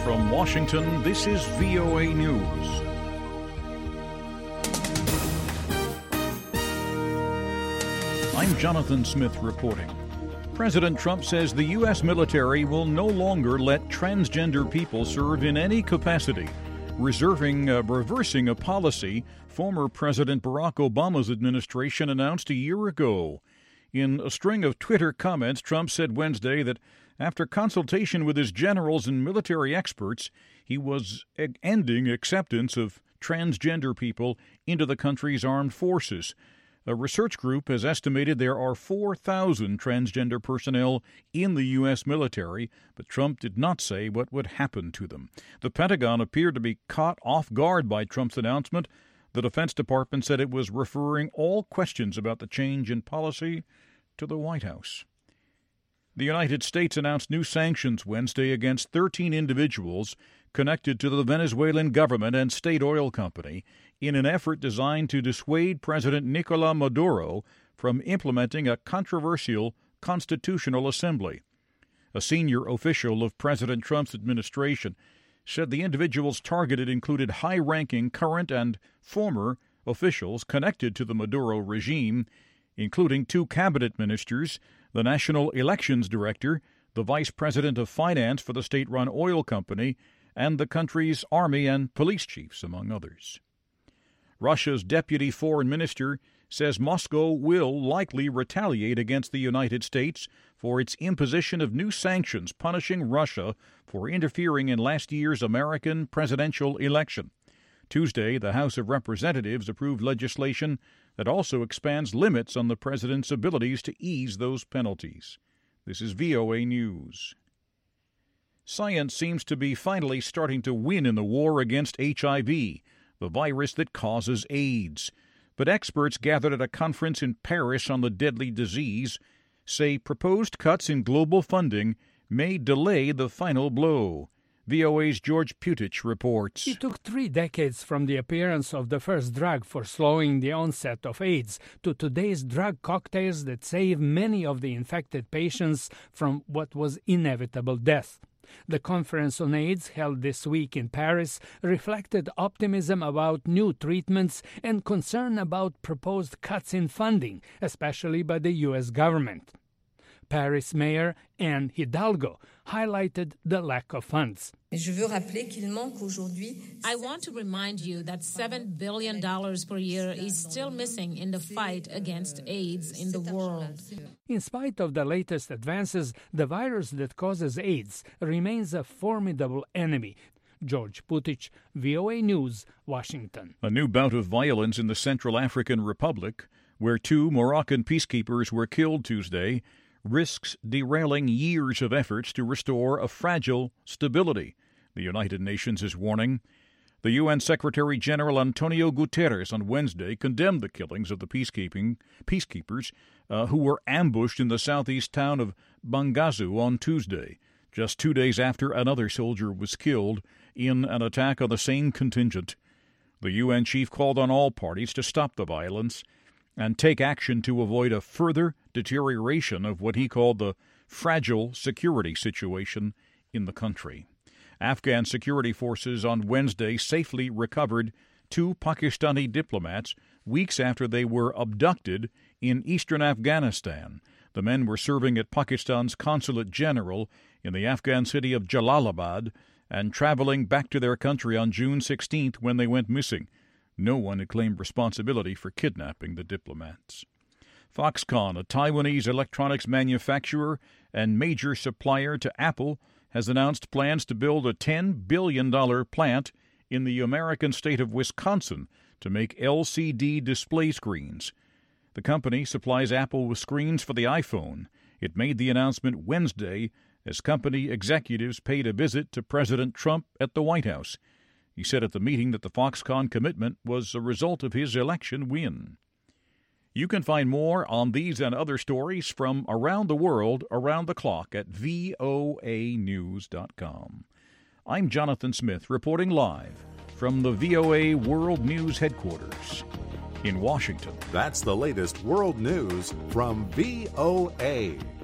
From Washington, this is VOA News. I'm Jonathan Smith reporting. President Trump says the U.S. military will no longer let transgender people serve in any capacity, reversing a policy former President Barack Obama's administration announced a year ago. In a string of Twitter comments, Trump said Wednesday that after consultation with his generals and military experts, he was ending acceptance of transgender people into the country's armed forces. A research group has estimated there are 4,000 transgender personnel in the U.S. military, but Trump did not say what would happen to them. The Pentagon appeared to be caught off guard by Trump's announcement. The Defense Department said it was referring all questions about the change in policy to the White House. The United States announced new sanctions Wednesday against 13 individuals connected to the Venezuelan government and state oil company in an effort designed to dissuade President Nicolás Maduro from implementing a controversial constitutional assembly. A senior official of President Trump's administration said the individuals targeted included high-ranking current and former officials connected to the Maduro regime, including 2 cabinet ministers, the National Elections Director, the Vice President of Finance for the state-run oil company, and the country's army and police chiefs, among others. Russia's deputy foreign minister says Moscow will likely retaliate against the United States for its imposition of new sanctions punishing Russia for interfering in last year's American presidential election. Tuesday, the House of Representatives approved legislation that also expands limits on the president's abilities to ease those penalties. This is VOA News. Science seems to be finally starting to win in the war against HIV, the virus that causes AIDS. But experts gathered at a conference in Paris on the deadly disease say proposed cuts in global funding may delay the final blow. VOA's George Putich reports. It took 3 decades from the appearance of the first drug for slowing the onset of AIDS to today's drug cocktails that save many of the infected patients from what was inevitable death. The conference on AIDS held this week in Paris reflected optimism about new treatments and concern about proposed cuts in funding, especially by the U.S. government. Paris Mayor Anne Hidalgo highlighted the lack of funds. I want to remind you that $7 billion per year is still missing in the fight against AIDS in the world. In spite of the latest advances, the virus that causes AIDS remains a formidable enemy. George Putich, VOA News, Washington. A new bout of violence in the Central African Republic, where 2 Moroccan peacekeepers were killed Tuesday, risks derailing years of efforts to restore a fragile stability, the United Nations is warning. The UN Secretary-General Antonio Guterres on Wednesday condemned the killings of the peacekeepers who were ambushed in the southeast town of Bangazu on Tuesday, just 2 days after another soldier was killed in an attack on the same contingent. The UN chief called on all parties to stop the violence and take action to avoid a further deterioration of what he called the fragile security situation in the country. Afghan security forces on Wednesday safely recovered 2 Pakistani diplomats weeks after they were abducted in eastern Afghanistan. The men were serving at Pakistan's Consulate General in the Afghan city of Jalalabad and traveling back to their country on June 16th when they went missing. No one had claimed responsibility for kidnapping the diplomats. Foxconn, a Taiwanese electronics manufacturer and major supplier to Apple, has announced plans to build a $10 billion plant in the American state of Wisconsin to make LCD display screens. The company supplies Apple with screens for the iPhone. It made the announcement Wednesday as company executives paid a visit to President Trump at the White House. He said at the meeting that the Foxconn commitment was a result of his election win. You can find more on these and other stories from around the world, around the clock at voanews.com. I'm Jonathan Smith, reporting live from the VOA World News headquarters in Washington. That's the latest world news from VOA.